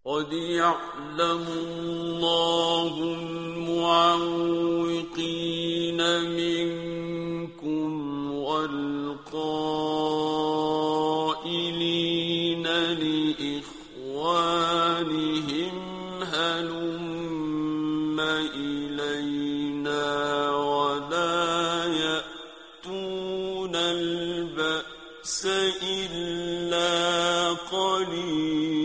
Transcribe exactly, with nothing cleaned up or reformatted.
قد يعلم الله المعوقين منكم والقائلين لإخوانهم هلم إلينا ولا يأتون البأس إلا قليلا